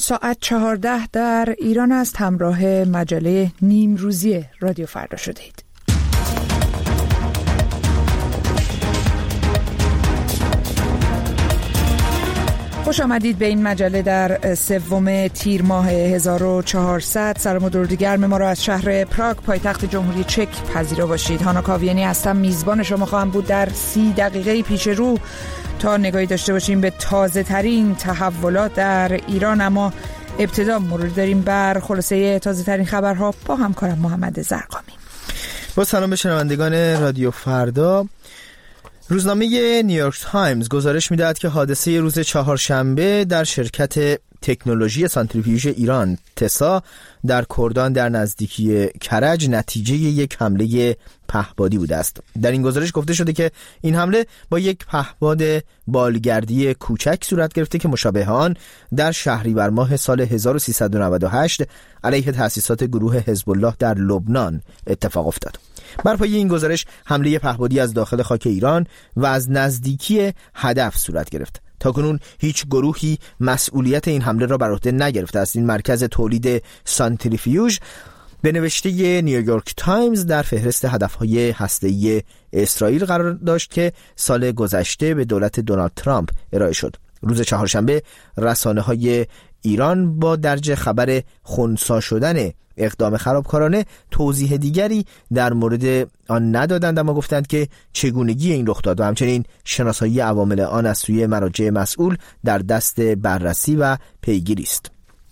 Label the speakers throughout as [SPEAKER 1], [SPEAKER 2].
[SPEAKER 1] ساعت 14 در ایران است. همراه مجله نیمروزی رادیو فردا شدید. خوش آمدید به این مجله در 3 تیر ماه 1400. سلام و درود گرم ما را از شهر پراگ پایتخت جمهوری چک پذیرا باشید. هانا کاویانی هستم، میزبان شما خواهم بود در 30 دقیقه پیش رو تا نگاهی داشته باشیم به تازه ترین تحولات در ایران. اما ابتدا مرور داریم بر خلاصه تازه ترین خبرها با همکارم محمد زرقامی.
[SPEAKER 2] با سلام به شنوندگان رادیو فردا. روزنامه نیویورک تایمز گزارش می‌دهد که حادثه روز چهارشنبه در شرکت تکنولوژی سانتریفیوژ ایران تسا در کردان در نزدیکی کرج نتیجه یک حمله پهپادی بوده است. در این گزارش گفته شده که این حمله با یک پهپاد بالگردی کوچک صورت گرفته که مشابه آن در شهریور ماه سال 1398 علیه تأسیسات گروه حزب الله در لبنان اتفاق افتاد. بر پایه این گزارش حمله پهپادی از داخل خاک ایران و از نزدیکی هدف صورت گرفت. تاکنون هیچ گروهی مسئولیت این حمله را بر عهده نگرفته است. این مرکز تولید سانتریفیوژ به نوشته نیویورک تایمز در فهرست هدفهای هسته‌ای اسرائیل قرار داشت که سال گذشته به دولت دونالد ترامپ ارائه شد. روز چهارشنبه رسانه‌های ایران با درج خبر خنثی شدن اقدام خرابکارانه توضیح دیگری در مورد آن ندادند، اما گفتند که چگونگی این رخ داد و همچنین شناسایی عوامل آن از سوی مراجع مسئول در دست بررسی و پیگیری است.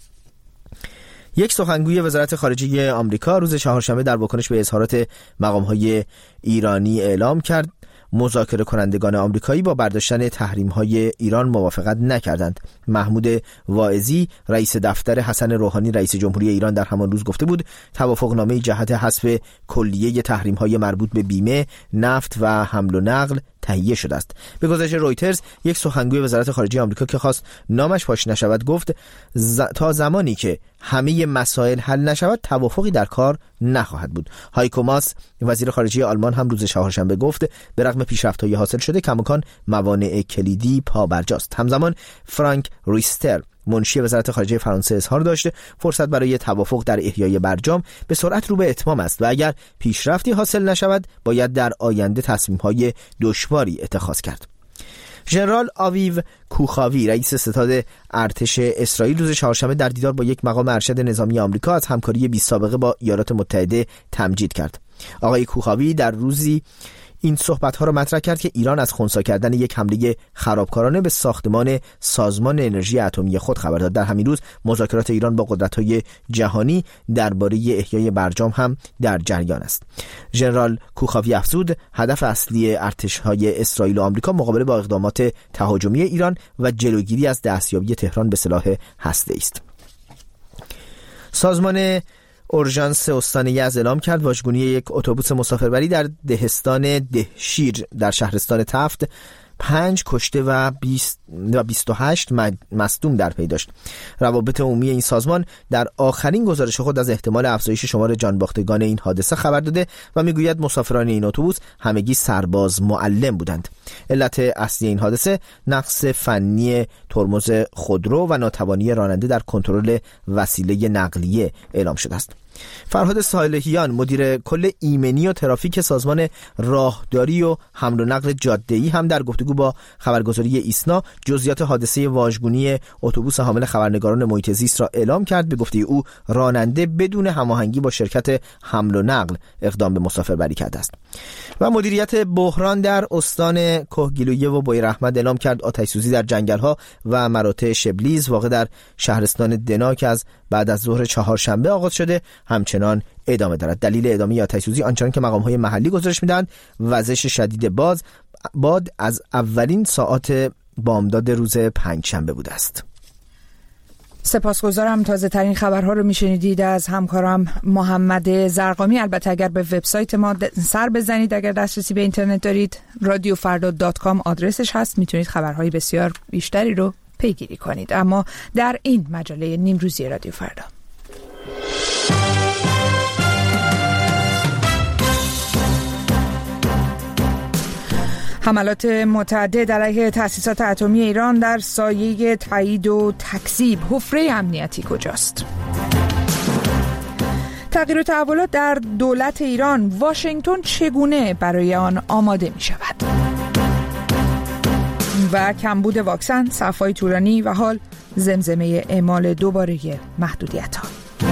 [SPEAKER 2] یک سخنگوی وزارت خارجه آمریکا روز چهارشنبه در واکنش به اظهارات مقام‌های ایرانی اعلام کرد مذاکره کنندگان آمریکایی با برداشتن تحریم‌های ایران موافقت نکردند. محمود واعظی رئیس دفتر حسن روحانی رئیس جمهوری ایران در همان روز گفته بود توافقنامه جهت حذف کلیه تحریم‌های مربوط به بیمه، نفت و حمل و نقل تهیه شده است. به گزارش رویترز یک سخنگوی وزارت خارجه آمریکا که خواست نامش پاک نشود گفت تا زمانی که همه مسائل حل نشود توافقی در کار نخواهد بود. هایکو ماس وزیر خارجه آلمان هم روز چهارشنبه گفت به رغم پیشرفت‌های حاصل شده کماکان موانع کلیدی پابرجاست. همزمان فرانک ریستر منشی وزارت خارجه فرانسه اظهار داشته فرصت برای توافق در احیای برجام به سرعت رو به اتمام است و اگر پیشرفتی حاصل نشود باید در آینده تصمیم‌های دشواری اتخاذ کرد. ژنرال آویو کوخاوی رئیس ستاد ارتش اسرائیل روز چهارشنبه در دیدار با یک مقام ارشد نظامی آمریکا از همکاری بی‌سابقه با ایالات متحده تمجید کرد. آقای کوخاوی در روزی این صحبت‌ها را مطرح کرد که ایران از خنثی کردن یک حمله خرابکارانه به ساختمان سازمان انرژی اتمی خود خبر داد. در همین روز مذاکرات ایران با قدرت‌های جهانی درباره احیای برجام هم در جریان است. ژنرال کوخاوی افزود هدف اصلی ارتش‌های اسرائیل و آمریکا مقابله با اقدامات تهاجمی ایران و جلوگیری از دستیابی تهران به سلاح هسته‌ای است. سازمان اورژانس استان یزد اعلام کرد واژگونی یک اتوبوس مسافربری در دهستان دهشیر در شهرستان تفت 5 کشته و 28 مصدوم در پی داشت. روابط عمومی این سازمان در آخرین گزارش خود از احتمال افزایش شمار جانباختگان این حادثه خبر داده و میگوید مسافران این اتوبوس همگی سرباز معلم بودند. علت اصلی این حادثه نقص فنی ترمز خودرو و ناتوانی راننده در کنترل وسیله نقلیه اعلام شده است. فرهاد صالحیان مدیر کل ایمنی و ترافیک سازمان راهداری و حمل و نقل جاده‌ای هم در گفتگو با خبرگزاری ایسنا جزئیات حادثه واژگونی اتوبوس حامل خبرنگاران محیط زیست را اعلام کرد. به گفته او راننده بدون هماهنگی با شرکت حمل و نقل اقدام به مسافربری کرده است. و مدیریت بحران در استان کهگیلویه و بویراحمد اعلام کرد آتش‌سوزی در جنگل‌ها و مراتع شبلیز واقع در شهرستان دنا که از بعد از ظهر چهارشنبه آغاز شده همچنان ادامه دارد. دلیل ادامه آتش‌سوزی آنچنان که مقام‌های محلی گزارش می‌دهند وزش شدید باد از اولین ساعات بامداد روز پنجشنبه بوده است.
[SPEAKER 1] سپاسگزارم. تازه ترین خبرها رو میشنیدید از همکارم محمد زرقامی. البته اگر به وبسایت ما سر بزنید، اگر دسترسی به اینترنت دارید، radiofarda.com آدرسش هست، میتونید خبرهای بسیار بیشتری رو پیگیری کنید. اما در این مجله نیمروزی رادیو فردا حملات متعدد علیه تأسیسات اتمی ایران در سایه تایید و تکذیب. حفره امنیتی کجاست؟ تغییر و تحولات در دولت ایران، واشنگتن چگونه برای آن آماده می شود؟ و کمبود واکسن، صفای طولانی و حال زمزمه اعمال دوباره محدودیت‌ها.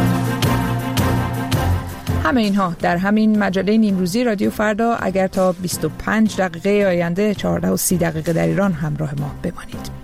[SPEAKER 1] همه اینها در همین مجله نیمروزی رادیو فردا. اگر تا 25 دقیقه آینده 14:30 در ایران همراه ما بمانید.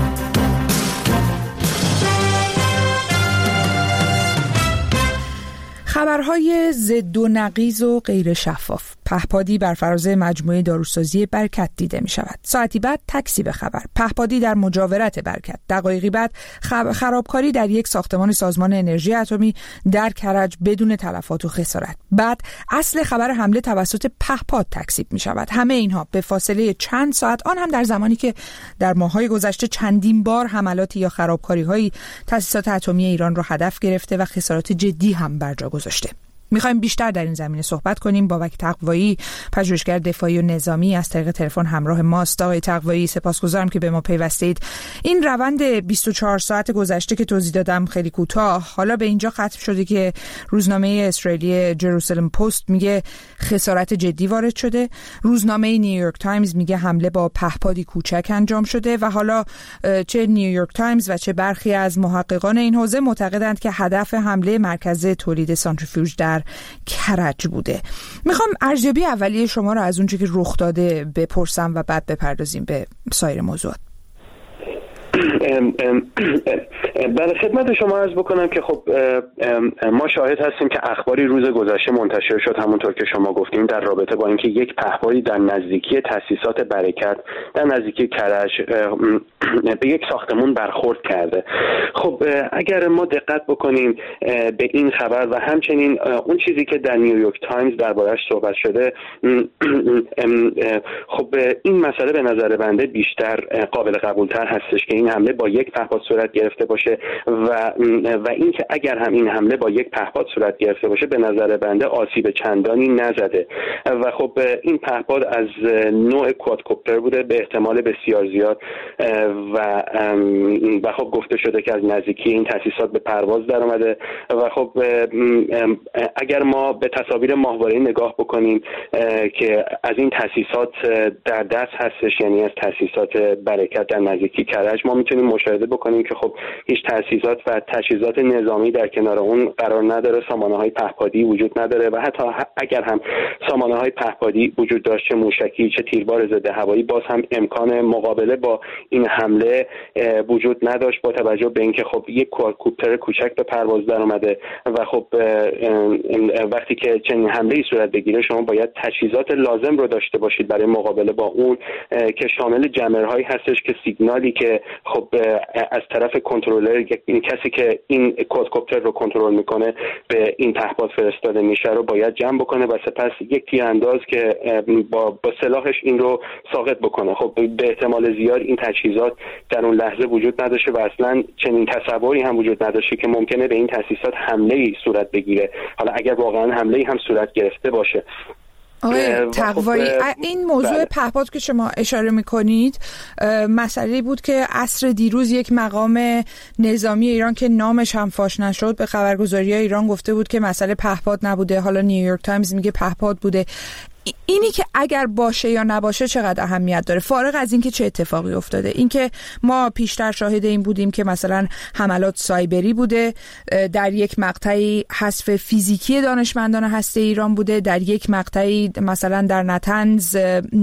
[SPEAKER 1] خبرهای ضد و نقیض و غیر شفاف. پهپادی بر فراز مجموعه داروسازی برکت دیده می شود. ساعتی بعد تکذیب خبر. پهپادی در مجاورت برکت. دقایقی بعد خرابکاری در یک ساختمان سازمان انرژی اتمی در کرج بدون تلفات و خسارت. بعد اصل خبر حمله توسط پهپاد تکذیب می شود. همه اینها به فاصله چند ساعت، آن هم در زمانی که در ماه‌های گذشته چندین بار حملاتی یا خرابکاری‌های تأسیسات اتمی ایران را هدف گرفته و خسارات جدی هم بر جا گذاشته. میخوایم بیشتر در این زمینه صحبت کنیم. بابک تقوایی، پژوهشگر دفاعی و نظامی، از طریق تلفن همراه ماست. آقای تقوایی، سپاسگزارم که به ما پیوستید. این روند 24 ساعت گذشته که توضیح دادم خیلی کوتاه، حالا به اینجا ختم شده که روزنامه اسرائیلی جروسالم پست میگه خسارت جدی وارد شده. روزنامه نیویورک تایمز میگه حمله با پهپادی کوچک انجام شده و حالا چه نیویورک تایمز و چه برخی از محققان این حوزه معتقدند که هدف حمله مرکز تولید سانتریفیوژ در کرج بوده. میخوام ارزیابی اولیه شما رو از اونچه که رخ داده بپرسم و بعد بپردازیم به سایر موضوعات.
[SPEAKER 3] برای خدمت شما عرض بکنم که خب ما شاهد هستیم که اخباری روز گذشته منتشر شد، همونطور که شما گفتیم، در رابطه با اینکه یک پهپادی در نزدیکی تأسیسات برکت در نزدیکی کرج به یک ساختمان برخورد کرده. خب اگر ما دقت بکنیم به این خبر و همچنین اون چیزی که در نیویورک تایمز درباره‌اش صحبت شده، خب این مسئله به نظر بنده بیشتر قابل قبول‌تر هستش که این حمله با یک پهپاد صورت گرفته باشه و اینکه اگر هم این حمله با یک پهپاد صورت گرفته باشه به نظر بنده آسیب چندانی نزده و خب این پهپاد از نوع کوادکوپتر بوده به احتمال بسیار زیاد و خب گفته شده که از نزدیکی این تأسیسات به پرواز در اومده و خب اگر ما به تصاویر ماهواره‌ای نگاه بکنیم که از این تأسیسات در دست هستش، یعنی از تأسیسات برکت در نزدیکی کرج، ما میتونیم مشاهده بکنیم که خب هیچ تأسیسات و تجهیزات نظامی در کنار اون قرار نداره، سامانه‌های پهپادی وجود نداره و حتی اگر هم سامانه‌های پهپادی وجود داشت، چه موشکی چه تیربار ضد هوایی، باز هم امکان مقابله با این حمله وجود نداشت با توجه به اینکه خب یک کوادکوپتر کوچک به پرواز در اومده و خب وقتی که چنین حمله‌ای صورت بگیره شما باید تجهیزات لازم رو داشته باشید برای مقابله با اون که شامل جمرهایی هستش که سیگنالی که خب از طرف کنترلر، این کسی که این کوادکوپتر رو کنترل میکنه به این پهپاد فرستاده میشه رو باید جمع بکنه و سپس یک تیرانداز که با سلاحش این رو ساقط بکنه. خب به احتمال زیاد این تجهیزات در اون لحظه وجود نداشته و اصلا چنین تصوری هم وجود نداشته که ممکنه به این تأسیسات حمله‌ای صورت بگیره، حالا اگر واقعا حمله‌ای هم صورت گرفته باشه.
[SPEAKER 1] آقای تقوایی، این موضوع پهپاد که شما اشاره میکنید مسئله بود که عصر دیروز یک مقام نظامی ایران که نامش هم فاش نشد به خبرگزاری ایران گفته بود که مسئله پهپاد نبوده، حالا نیویورک تایمز میگه پهپاد بوده. اینی که اگر باشه یا نباشه چقدر اهمیت داره، فارغ از اینکه چه اتفاقی افتاده؟ اینکه ما پیشتر شاهد این بودیم که مثلا حملات سایبری بوده، در یک مقطعی حذف فیزیکی دانشمندان هسته ایران بوده، در یک مقطعی مثلا در نتنز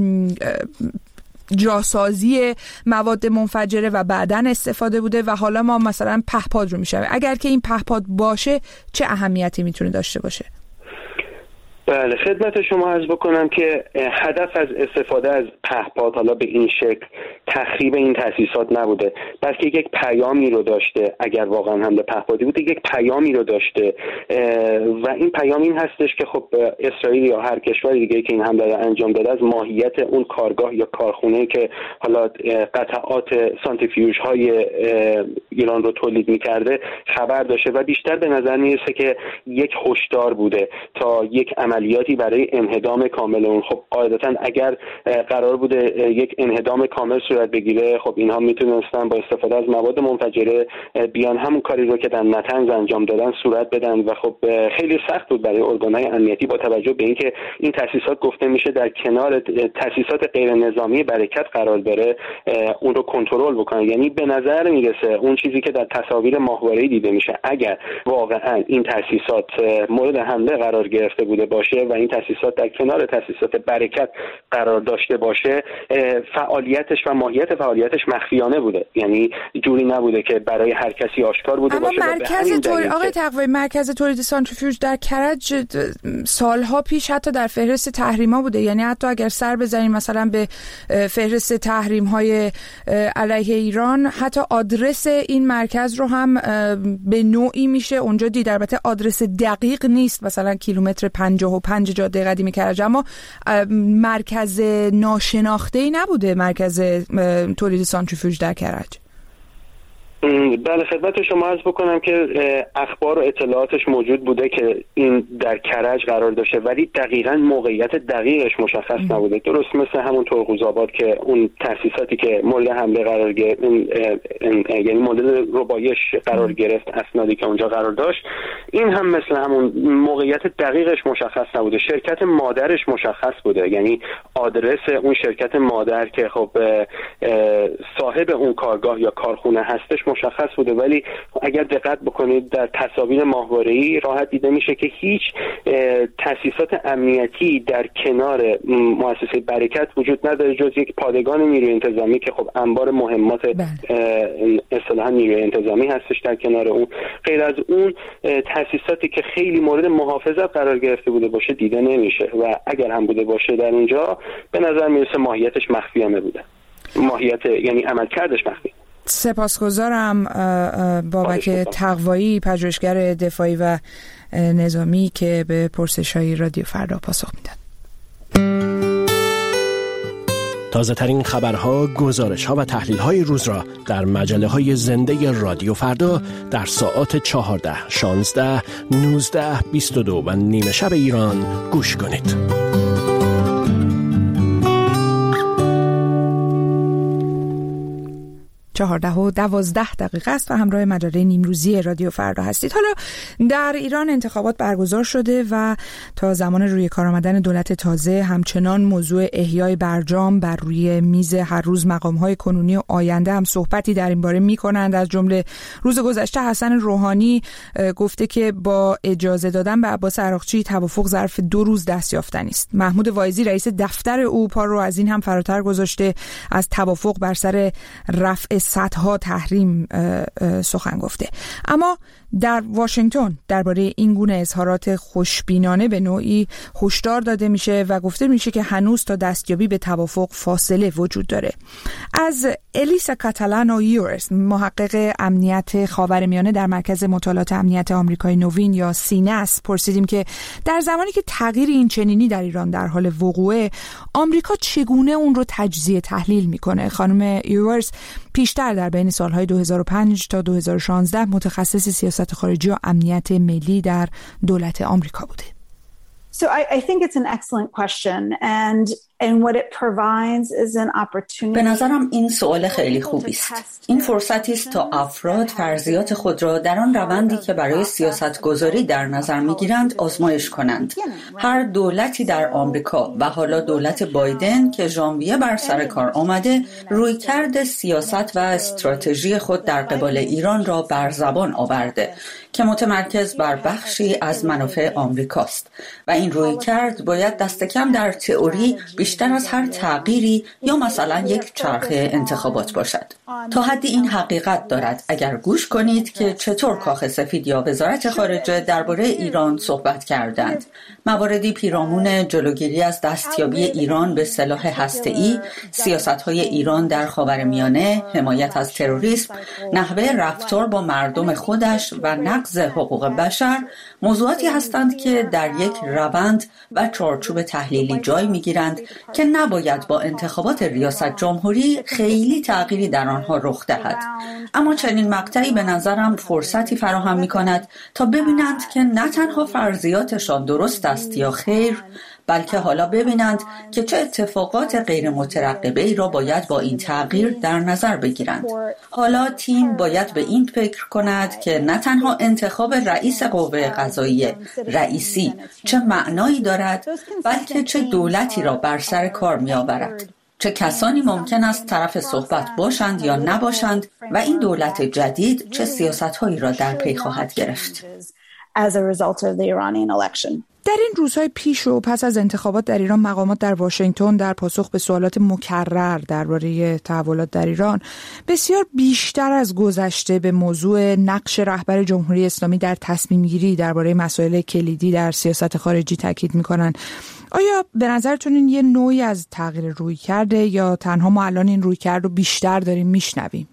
[SPEAKER 1] جاسازی مواد منفجره و بعدن استفاده بوده و حالا ما مثلا پهپاد رو میشویم. اگر که این پهپاد باشه چه اهمیتی میتونه داشته باشه؟
[SPEAKER 3] بله، خدمت شما عرض بکنم که هدف از استفاده از پهپاد حالا به این شکل تخریب این تأسیسات نبوده، بلکه یک پیامی رو داشته. اگر واقعا حمله پهپادی بوده یک پیامی رو داشته و این پیام این هستش که خب اسرائیل یا هر کشور دیگه که این حمله رو انجام داده از ماهیت اون کارگاه یا کارخونه که حالا قطعات سانتریفیوژ های ایران رو تولید می‌کرده خبر داشته و بیشتر به نظر میرسه که یک هشدار بوده تا یک عملیاتی برای انهدام کامل اون. خب قاعدتا اگر قرار بوده یک انهدام کامل صورت بگیره، خب اینها میتونستن با استفاده از مواد منفجره بیان همون کاری رو که در نتنز انجام دادن صورت بدن و خب خیلی سخت بود برای ارگان‌های امنیتی با توجه به اینکه این تأسیسات گفته میشه در کنار تأسیسات غیر نظامی برکت قرار داره، اون رو کنترل بکنن. یعنی به نظر میرسه اون چیزی که در تصاویر ماهواره‌ای دیده میشه، اگر واقعا این تأسیسات مورد حمله قرار گرفته بوده باشه و این تأسیسات در کنار تأسیسات برکت قرار داشته باشه، فعالیتش و ماهیت فعالیتش مخفیانه بوده، یعنی جوری نبوده که برای هر کسی آشکار بوده باشه.
[SPEAKER 1] مرکز تولید سانتریفیوژ در کرج سالها پیش حتی در فهرست تحریم‌ها بوده، یعنی حتی اگر سر بزنیم مثلا به فهرست تحریم‌های علیه ایران، حتی آدرس این مرکز رو هم به نوعی میشه اونجا دید. البته آدرس دقیق نیست، مثلا کیلومتر 55 جاده قدیمی کرج، اما مرکز ناشناخته‌ای نبوده مرکز تولید سانتریفیوژ در کرج.
[SPEAKER 3] بله، خدمت شما عرض بکنم که اخبار و اطلاعاتش موجود بوده که این در کرج قرار داشته، ولی دقیقاً موقعیت دقیقش مشخص نبوده. درست مثل همون ترقوزآباد که اون تأسیساتی که مورد حمله قرار گرفت، یعنی مورد ربایش قرار گرفت، اسنادی که اونجا قرار داشت، این هم مثل همون موقعیت دقیقش مشخص نبوده. شرکت مادرش مشخص بوده، یعنی آدرس اون شرکت مادر که خب صاحب اون کارگاه یا کارخونه هستش مشخص بوده، ولی اگر دقت بکنید در تصاویر ماهواره‌ای راحت دیده میشه که هیچ تأسیسات امنیتی در کنار مؤسسه برکت وجود نداره جز یک پادگان نیروی انتظامی که خب انبار مهمات اصطلاحاً نیروی انتظامی هستش در کنار اون. غیر از اون تأسیساتی که خیلی مورد محافظت قرار گرفته بوده باشه دیده نمیشه و اگر هم بوده باشه در اونجا به نظر میرسه ماهیتش مخفیانه بوده، ماهیت یعنی عملکردش مخفی.
[SPEAKER 1] سپاسگزارم بابک تقوایی، پژوهشگر دفاعی و نظامی که به پرسش‌های رادیو فردا پاسخ میداد.
[SPEAKER 4] تازه ترین خبرها، گزارش‌ها و تحلیل‌های روز را در مجله‌های زنده رادیو فردا در ساعات 14، 16، 19، 22 و نیمه شب ایران گوش کنید.
[SPEAKER 1] 14:12 است و همراه مجله نیمروزی رادیو فردا هستید. حالا در ایران انتخابات برگزار شده و تا زمان روی کار آمدن دولت تازه همچنان موضوع احیای برجام بر روی میز هر روز مقام‌های کنونی و آینده هم صحبتی در این باره می‌کنند. از جمله روز گذشته حسن روحانی گفته که با اجازه دادن به عباس عراقچی توافق ظرف 2 روز دست یافتنی است. محمود واعظی رئیس دفتر او پا رو از این هم فراتر گذاشته، از توافق بر سر رفع صدها تحریم سخن گفته. اما در واشنگتن درباره این گونه اظهارات خوشبینانه به نوعی هشدار داده میشه و گفته میشه که هنوز تا دستیابی به توافق فاصله وجود داره. از الیسا کاتالانو یورس، محقق امنیت خاورمیانه در مرکز مطالعات امنیت آمریکای نوین یا سینس، پرسیدیم که در زمانی که تغییر این چنینی در ایران در حال وقوعه، آمریکا چگونه اون رو تجزیه تحلیل میکنه. خانم یورس پیشتر در بین سالهای 2005 تا 2016 متخصص سیاست خارجی و امنیت ملی در دولت آمریکا بوده.
[SPEAKER 5] So I think it's an excellent question and what it provides is an opportunity.
[SPEAKER 6] به نظرم این سوال خیلی خوبی است. این فرصتی است تا افراد فرضیات خود را در آن روندی که برای سیاستگذاری در نظر می‌گیرند آزمایش کنند. هر دولتی در آمریکا و حالا دولت بایدن که ژانویه بر سر کار آمده، رویکرد سیاست و استراتژی خود در قبال ایران را بر زبان آورده که متمرکز بر بخشی از منافع آمریکاست و این رویکرد باید دست کم در تئوری بیشتر از هر تغییری یا مثلا یک چرخه انتخابات باشد. تا حدی این حقیقت دارد اگر گوش کنید که چطور کاخ سفید یا وزارت خارجه درباره ایران صحبت کردند. مواردی پیرامون جلوگیری از دستیابی ایران به سلاح هسته‌ای، سیاست‌های ایران در خاورمیانه، حمایت از تروریسم، نحوه رفتار با مردم خودش و نقض حقوق بشر موضوعاتی هستند که در یک روند و چارچوب تحلیلی جای می‌گیرند که نباید با انتخابات ریاست جمهوری خیلی تغییری در آنها رخ دهد. اما چنین مقطعی به نظرم فرصتی فراهم می‌کند تا ببینند که نه تنها فرضیاتشان درست است یا خیر، بلکه حالا ببینند که چه اتفاقات غیر مترقبه‌ای را باید با این تغییر در نظر بگیرند. حالا تیم باید به این فکر کند که نه تنها انتخاب رئیس قوه قضاییه رئیسی چه معنایی دارد، بلکه چه دولتی را بر سر کار می‌آورد. چه کسانی ممکن است طرف صحبت باشند یا نباشند و این دولت جدید چه سیاست‌هایی را در پی خواهد گرفت.
[SPEAKER 1] در این روزهای پیش و پس از انتخابات در ایران، مقامات در واشنگتن در پاسخ به سوالات مکرر درباره تحولات در ایران بسیار بیشتر از گذشته به موضوع نقش رهبر جمهوری اسلامی در تصمیم گیری درباره مسائل کلیدی در سیاست خارجی تاکید می‌کنند. آیا به نظرتون این یه نوعی از تغییر رویکرده یا تنها ما الان این رویکرد رو بیشتر داریم میشنویم؟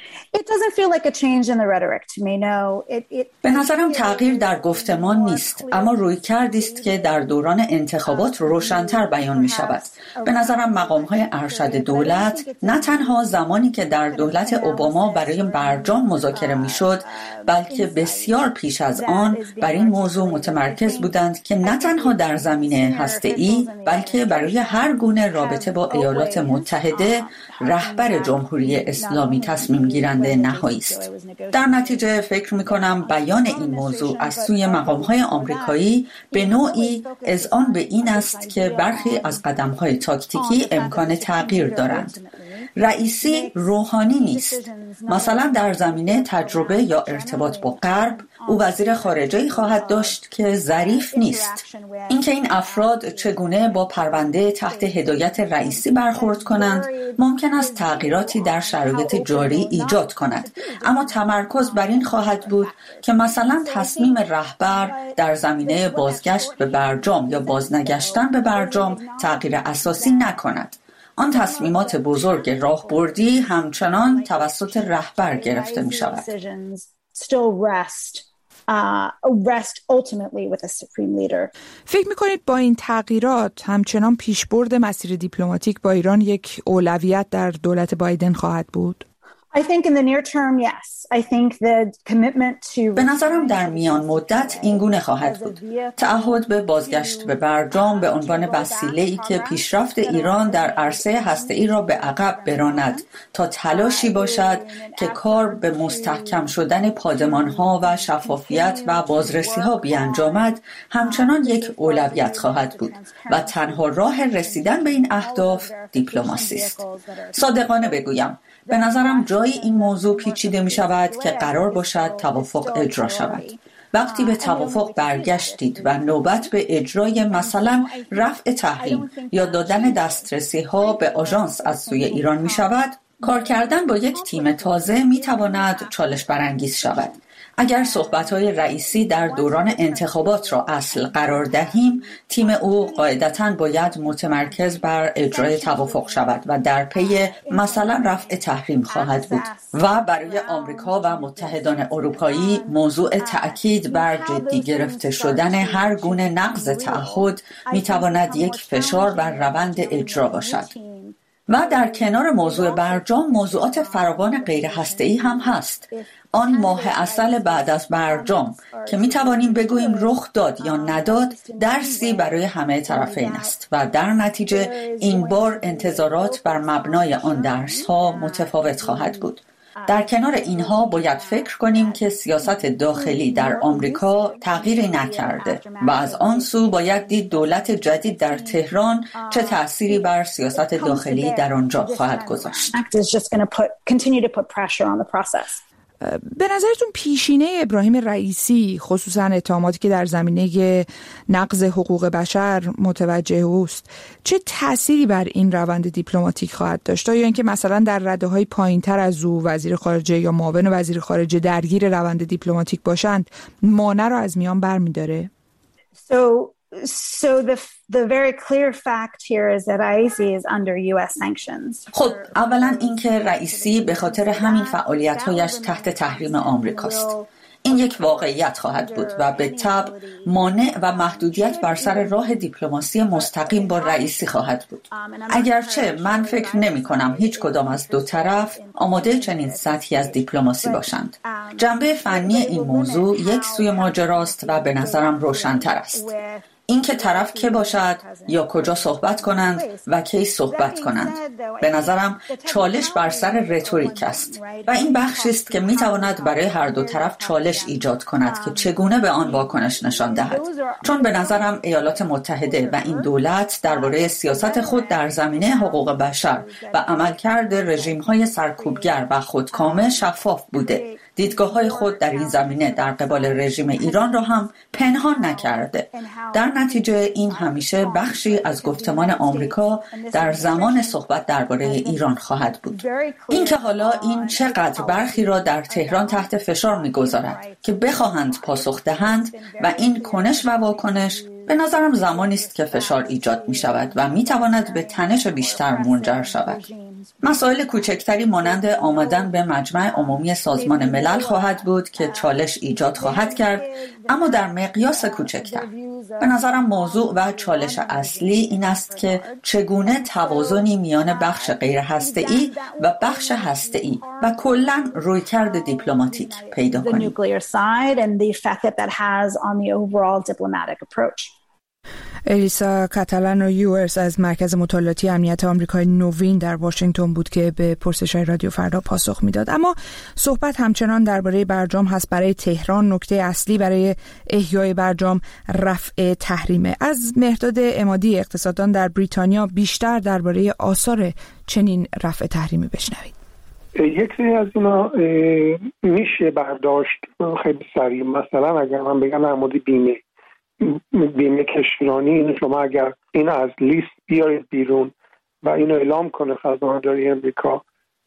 [SPEAKER 6] به نظرم تغییر در گفتمان نیست، اما رویکردی است که در دوران انتخابات روشن‌تر بیان می شود. به نظرم مقام‌های ارشد دولت نه تنها زمانی که در دولت اوباما برای برجام مذاکره می شد، بلکه بسیار پیش از آن بر این موضوع متمرکز بودند که نه تنها در زمینه هسته‌ای، بلکه برای هر گونه رابطه با ایالات متحده رهبر جمهوری اسلامی تصمیم گیرند نهایی است. در نتیجه فکر می‌کنم بیان این موضوع از سوی مقام‌های آمریکایی به نوعی اذعان به این است که برخی از قدم‌های تاکتیکی امکان تغییر دارند. رئیسی روحانی نیست. مثلا در زمینه تجربه یا ارتباط با غرب، او وزیر خارجه‌ای خواهد داشت که ظریف نیست. اینکه این افراد چگونه با پرونده تحت هدایت رئیسی برخورد کنند، ممکن است تغییراتی در شرایط جاری ایجاد کند، اما تمرکز بر این خواهد بود که مثلا تصمیم رهبر در زمینه بازگشت به برجام یا بازنگشتن به برجام تغییر اساسی نکند. آن تصمیمات بزرگ راهبردی همچنان توسط رهبر گرفته می شود.
[SPEAKER 1] فکر می‌کنید با این تغییرات همچنان پیشبرد مسیر دیپلماتیک با ایران یک اولویت در دولت بایدن خواهد بود؟
[SPEAKER 6] به نظرم در میان مدت این گونه خواهد بود. تعهد به بازگشت به برجام به عنوان وسیله‌ای که پیشرفت ایران در عرصه هسته‌ای را به عقب براند تا تلاشی باشد که کار به مستحکم شدن پادمان‌ها و شفافیت و بازرسی‌ها بیانجامد، همچنان یک اولویت خواهد بود و تنها راه رسیدن به این اهداف دیپلماسی است. صادقانه بگویم، به نظرم جای این موضوع پیچیده می شود که قرار باشد توافق اجرا شود. وقتی به توافق برگشتید و نوبت به اجرای مثلا رفع تحریم یا دادن دسترسی ها به آژانس از سوی ایران می شود، کار کردن با یک تیم تازه می تواند چالش برانگیز شود. اگر صحبت‌های رئیسی در دوران انتخابات را اصل قرار دهیم، تیم او قاعدتاً باید متمرکز بر اجرای توافق شود و در پی مثلا رفع تحریم خواهد بود و برای آمریکا و متحدان اروپایی موضوع تأکید بر جدی گرفته شدن هر گونه نقض تعهد می‌تواند یک فشار بر روند اجرا باشد. و در کنار موضوع برجام موضوعات فراوان غیر هسته‌ای هم هست. آن ماه عسل بعد از برجام که می توانیم بگوییم رخ داد یا نداد، درسی برای همه طرفین است و در نتیجه این بار انتظارات بر مبنای آن درس‌ها متفاوت خواهد بود. در کنار اینها باید فکر کنیم که سیاست داخلی در آمریکا تغییری نکرده و از آن سو باید دید دولت جدید در تهران چه تأثیری بر سیاست داخلی در آنجا خواهد گذاشت.
[SPEAKER 1] به نظرتون پیشینه ابراهیم رئیسی، خصوصا اتهاماتی که در زمینه نقض حقوق بشر متوجه اوست، چه تأثیری بر این روند دیپلماتیک خواهد داشت؟ یا اینکه مثلا در رده‌های پایین‌تر از او وزیر خارجه یا معاون وزیر خارجه درگیر روند دیپلماتیک باشند، مانع را از میان برمی‌داره؟
[SPEAKER 5] So the very clear fact here is that Raisi is under US sanctions.
[SPEAKER 6] خب اولا اینکه رئیسی به خاطر همین فعالیت‌هایش تحت تحریم آمریکاست. این یک واقعیت خواهد بود و به تبع مانع و محدودیت بر سر راه دیپلماسی مستقیم با رئیسی خواهد بود. اگرچه من فکر نمی کنم هیچ کدام از دو طرف آماده چنین سطحی از دیپلماسی باشند. جنبه فنی این موضوع یک سوی ماجراست و به نظرم روشن‌تر است. اینکه طرف که باشد یا کجا صحبت کنند و کی صحبت کنند. به نظرم چالش بر سر رتوریک است و این بخشی است که میتواند برای هر دو طرف چالش ایجاد کند که چگونه به آن واکنش نشان دهد. چون به نظرم ایالات متحده و این دولت درباره سیاست خود در زمینه حقوق بشر و عملکرد رژیم‌های سرکوبگر و خودکامه شفاف بوده. دیدگاه‌های خود در این زمینه در قبال رژیم ایران را هم پنهان نکرده. در نتیجه این همیشه بخشی از گفتمان آمریکا در زمان صحبت درباره ایران خواهد بود. اینکه حالا این چقدر برخی را در تهران تحت فشار می‌گذارد که بخواهند پاسخ دهند و این کنش و واکنش به نظرم زمانی است که فشار ایجاد می شود و می تواند به تنش بیشتر منجر شود. مسائل کوچکتری مانند آمدن به مجمع عمومی سازمان ملل خواهد بود که چالش ایجاد خواهد کرد، اما در مقیاس کوچکتر. به نظرم موضوع و چالش اصلی این است که چگونه توازنی میان بخش غیر هسته‌ای و بخش هسته‌ای و کلاً رویکرد دیپلماتیک پیدا کنیم.
[SPEAKER 1] الیسا کاتالانو یوئرز از مرکز مطالعاتی امنیت آمریکای نوین در واشنگتن بود که به پرسش‌های رادیو فردا پاسخ میداد. اما صحبت همچنان درباره برجام هست. برای تهران نکته اصلی برای احیای برجام رفع تحریمه. از مهرداد عمادی اقتصاددان در بریتانیا بیشتر درباره آثار چنین رفع تحریمه بشنوید.
[SPEAKER 7] یک سری از اینا میشه برداشت خیلی سریع. مثلا اگر من بگم در مورد بیمه کشورانی، این شما اگر این از لیست بیارید بیرون و اینو اعلام کنه خزانه‌داری امریکا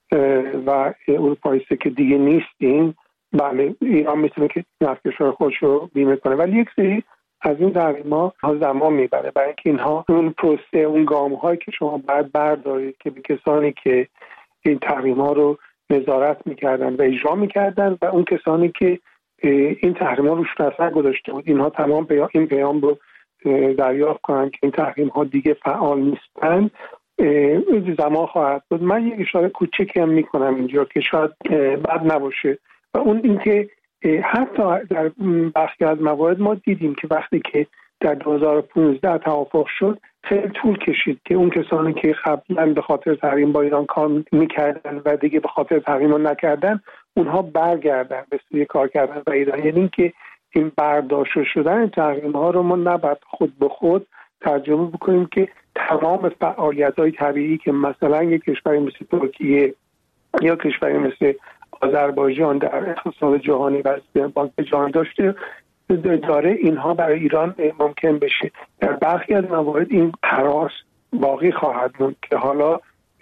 [SPEAKER 7] و اروپا که دیگه نیستین، بله ایران میتونه که نفت کشور خودش رو بیمه کنه، ولی یک سری از این تحریم‌ها زمان میبره برای اینکه اینها اون پروسه، اون گام‌هایی که شما باید بردارید که به کسانی که این تحریم‌ها رو نظارت میکردن و اجرا میکردن و اون کسانی که این تحریم‌ها روش اثر گذاشته بود، اینها تمام این پیام رو دریافت کنن که این تحریم‌ها دیگه فعال نیستن، زمان خواهد بود. من یک اشاره کوچکی هم میکنم اینجا که شاید بد نباشه و اون اینکه حتی در برخی از موارد ما دیدیم که وقتی که در 2015 توافق شد خیلی طول کشید که اون کسانی که قبلا به خاطر تحریم با ایران کار میکردن و دیگه به خاطر تحریم نکردن اونها برگردن به سوی کار کردن و ایران. یعنی که این برداشته شدن تحریم ها رو ما نباید خود به خود ترجمه بکنیم که تمام فعالیت های طبیعی که مثلا یک کشوری مثل ترکیه یا کشوری مثل آذربایجان در اقتصاد جهانی و بانک جهانی داشته داره، اینها برای ایران ممکن بشه. در برخی از موارد این هراس باقی خواهد بود که حالا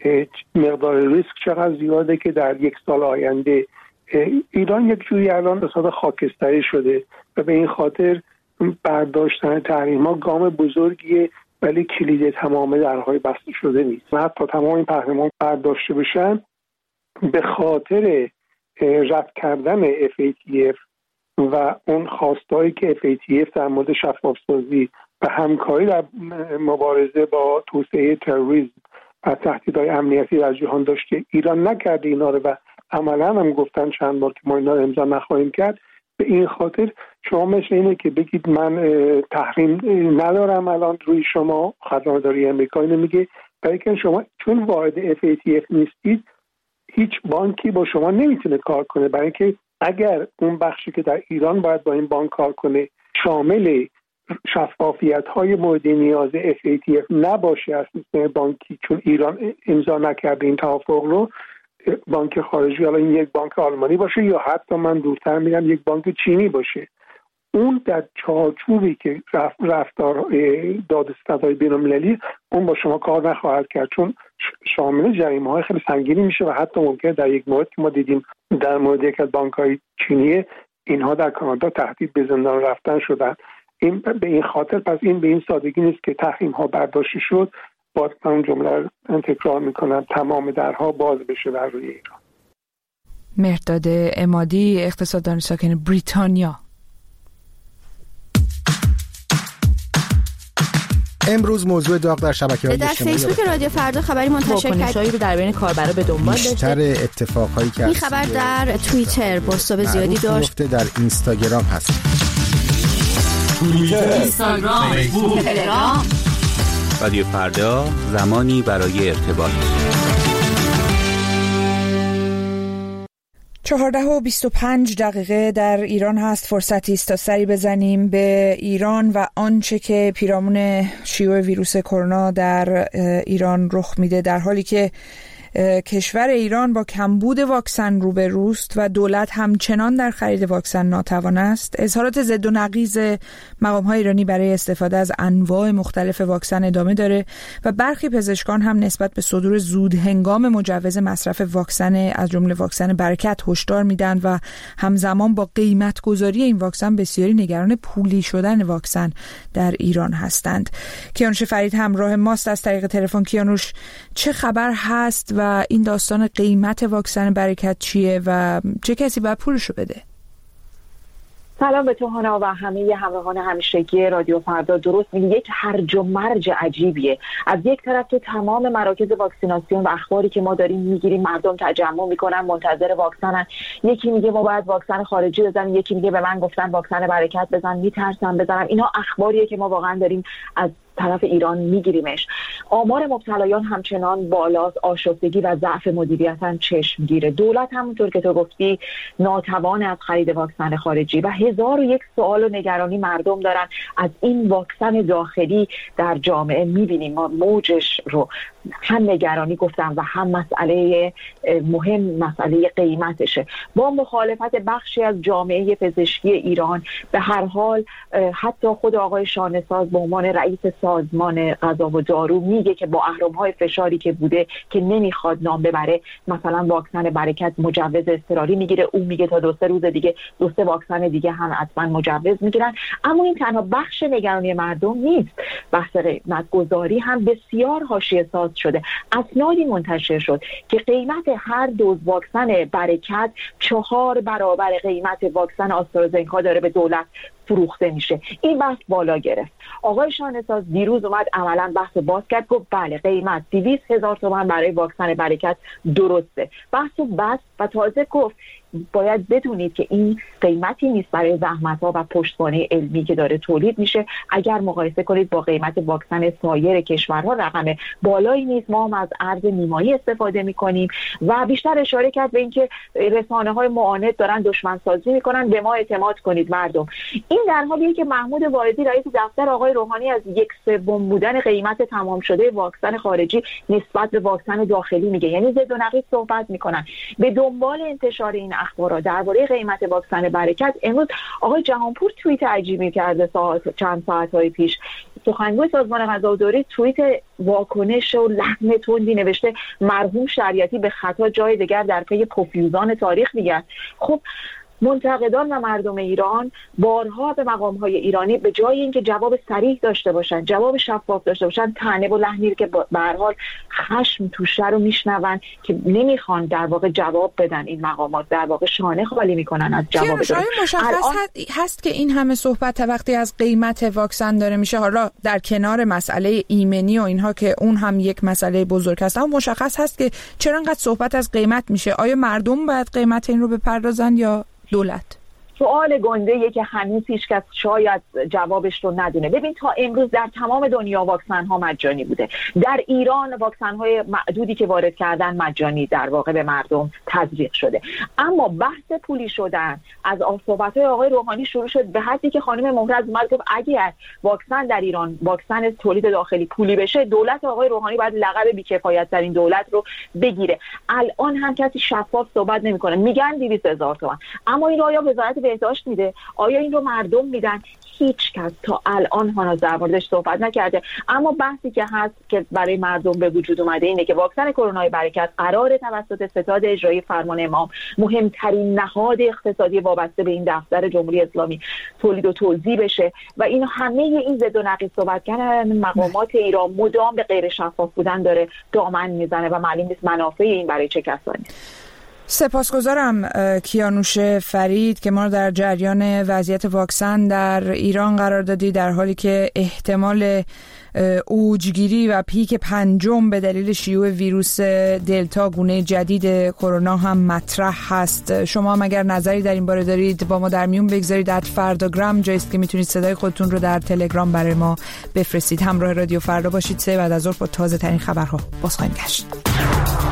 [SPEAKER 7] مقدار ریسک چقدر زیاده که در یک سال آینده ایران یک جوری الان به صورت خاکستری شده و به این خاطر برداشتن تحریم‌ها گام بزرگیه، ولی کلید تمام درهای بسته شده نیست. حتی تمام این تحریم‌ها برداشته بشن به خاطر رفع کردن FATF و اون خواستایی که FATF در مورد شفاف‌سازی و همکاری در مبارزه با توسعه تروریسم و تهدیدهای امنیتی در جهان داشته، ایران نکرده اینا رو و عملا هم گفتن چند بار که ما اینا رو امضا نخواهیم کرد. به این خاطر شما مثل اینه که بگید من تحریم ندارم الان روی شما، خزانه‌داری امریکا اینو میگه، برای که شما چون وارد FATF نیستید هیچ بانکی با شما نمیتونه کار کنه، برای اینکه اگر اون بخشی که در ایران باید با این بانک کار کنه شامل شفافیت‌های مورد نیاز FATF نباشه از سیستم بانکی، چون ایران امضا نکرده این توافق رو، بانک خارجی، حالا این یک بانک آلمانی باشه یا حتی من دورتر میگم یک بانک چینی باشه، اون در چارچوبی که رفتار دادستان‌های بین‌المللی اون با شما کار نخواهد کرد، چون شامل جریمه‌های خیلی سنگینی میشه و حتی ممکنه در یک مورد که ما دیدیم در مورد یک از بانک‌های چینی اینها در کانادا تهدید به زندان رفتن شدن. این به این خاطر پس این به این سادگی نیست که تحریم‌ها برداشته شد باز من اون جمله رو تکرار میکنم تمام درها باز بشه بر روی ایران.
[SPEAKER 1] مهرداد عمادی، اقتصاددان ساکن بریتانیا.
[SPEAKER 8] امروز موضوع داغ در شبکه‌های اجتماعی
[SPEAKER 9] در فیسبوک رادیو فردا خبری منتشر کرد رو در بین کاربرا به دنبال داشته.
[SPEAKER 8] بیشتر اتفاقایی که
[SPEAKER 9] این خبر در توییتر بازتاب زیادی داشت.
[SPEAKER 8] در اینستاگرام هست.
[SPEAKER 10] توییتر، اینستاگرام، فیسبوک، تلگرام. رادیو فردا، زمانی برای ارتباط.
[SPEAKER 1] 4:25 در ایران هست. فرصتی است تا سری بزنیم به ایران و آنچه که پیرامون شیوع ویروس کرونا در ایران رخ میده، در حالی که کشور ایران با کمبود واکسن روبروست و دولت همچنان در خرید واکسن ناتوان است. اظهارات ضد و نقیض مقام‌های ایرانی برای استفاده از انواع مختلف واکسن ادامه داره و برخی پزشکان هم نسبت به صدور زود هنگام مجوز مصرف واکسن از جمله واکسن برکت هشدار میدن و همزمان با قیمت گذاری این واکسن بسیاری نگران پولی شدن واکسن در ایران هستند. کیانوش فرید همراه ماست از طریق تلفن. کیانوش، چه خبر هست و این داستان قیمت واکسن برکت چیه و چه کسی باید پولشو بده؟
[SPEAKER 11] سلام به تو هانا و همه همراهان همیشگی رادیو فردا. درست میگی، یک هرج و مرج عجیبیه. از یک طرف تو تمام مراکز واکسیناسیون و اخباری که ما داریم میگیریم مردم تجمع میکنن، منتظر واکسنن. یکی میگه ما باید واکسن خارجی بزنیم، یکی میگه به من گفتن واکسن برکت بزن، میترسم بزنم. اینا اخباریه که ما واقعا داریم از طرف ایران میگیریمش. آمار مبتلایان همچنان بالاست. آشفتگی و ضعف مدیریت هم چشمگیره. دولت همونطور که تو گفتی ناتوان از خرید واکسن خارجی و 1001 سوال و نگرانی مردم دارن از این واکسن داخلی در جامعه. میبینیم ما موجش رو، هم نگرانی گفتم و هم مسئله مهم، مسئله قیمتشه. با مخالفت بخشی از جامعه پزشکی ایران، به هر حال حتی خود آقای شانه‌ساز به عنوان رئیس سازمان غذا و دارو میگه که با اهرم‌های فشاری که بوده که نمیخواد نام ببره، مثلا واکسن برکت مجوز اضطراری میگیره، اون میگه تا 2-3 روز دیگه 2-3 واکسن دیگه هم حتما مجوز میگیرن. اما این تنها بخش نگرانی مردم نیست. بحث قیمت گذاری هم بسیار حاشیه ساز شده. اسنادی منتشر شد که قیمت هر دوز واکسن برکت 4 برابر قیمت واکسن آسترازنکا داره به دولت فروخته میشه. این بحث بالا گرفت. آقای شانه‌ساز دیروز اومد عملاً بحث باز کرد، گفت بله قیمت 200,000 تومان برای واکسن برکت درسته. بحثو بست و تازه گفت باید بدونید که این قیمتی نیست برای زحمت‌ها و پشتوانه علمی که داره تولید میشه. اگر مقایسه کنید با قیمت واکسن سایر کشورها رقم بالایی نیست. ما هم از ارز نیمایی استفاده میکنیم و بیشتر اشاره کرد به اینکه رسانه‌های معاند دارن دشمن سازی میکنن، به ما اعتماد کنید مردم. این در حالیه که محمود واعظی رئیس دفتر آقای روحانی از 1/3 بودن قیمت تمام شده واکسن خارجی نسبت به واکسن داخلی میگه. یعنی ضد و نقیض صحبت میکنن. به دنبال انتشار این اخبارات درباره قیمت واکسن برکت، امروز آقای جهانپور توییت عجیبی کرده چند ساعت‌های پیش. سخنگوی سازمان غذا و دارو توییت واکنش و لحن تندی نوشته مرحوم شریعتی به خطا جای دیگر در پی پوفیوزان تاریخ میگه. خب منتقدان و مردم ایران بارها به مقام‌های ایرانی به جای اینکه جواب صریح داشته باشن، جواب شفاف داشته باشن، طعنه و لحنی که به هر حال خشم توشه رو میشنون که نمیخوان در واقع جواب بدن. این مقامات در واقع شانه خالی میکنن از جواب دادن.
[SPEAKER 1] مشخص هست که این همه صحبت وقتی از قیمت واکسن داره میشه، حالا در کنار مسئله ایمنی و اینها که اون هم یک مسئله بزرگ هست، اما مشخص هست که چرا انقدر صحبت از قیمت میشه؟ آیا مردم باید قیمت این رو بپردازن یا دولت؟
[SPEAKER 11] سوال گنده‌ایه که هنوز هیچ کس شاید جوابش رو ندونه. ببین تا امروز در تمام دنیا واکسن ها مجانی بوده. در ایران واکسن های معدودی که وارد کردن مجانی در واقع به مردم تزریق شده. اما بحث پولی شدن از صحبت‌های آقای روحانی شروع شد به حدی که خانم مهرز اومد گفت اگر واکسن در ایران واکسن تولید داخلی پولی بشه، دولت آقای روحانی باید لقب بی‌کفایت ترین دولت رو بگیره. الان هم کسی شفاف صحبت نمی‌کنه. میگن 200,000 تومان. اما این رو آیا وزارت بهداشت میده؟ آیا این رو مردم میدن؟ هیچ کس تا الان ها در موردش صحبت نکرده. اما بحثی که هست که برای مردم به وجود اومده اینه که واکسن کرونا برکت قرار توسط ستاد اجرایی فرمان امام، مهمترین نهاد اقتصادی وابسته به این دفتر جمهوری اسلامی، تولید و توزیع بشه و این همه این ضد و نقیض صحبت کردن مقامات ایران مدام به غیر شفاف بودن داره دامن میزنه و معلوم نیست منافع این برای چه کسانی.
[SPEAKER 1] سپاسگزارم کیانوش فرید که ما رو در جریان وضعیت واکسن در ایران قرار دادی، در حالی که احتمال اوجگیری و پیک پنجم به دلیل شیوع ویروس دلتا گونه جدید کرونا هم مطرح هست. شما هم اگر نظری در این باره دارید با ما در میون بگذارید. فرداگرام جاییست که میتونید صدای خودتون رو در تلگرام برای ما بفرستید. همراه رادیو فردا باشید. 3 بعد از ظهر با تازه ترین خبرها باز خواهیم گشت.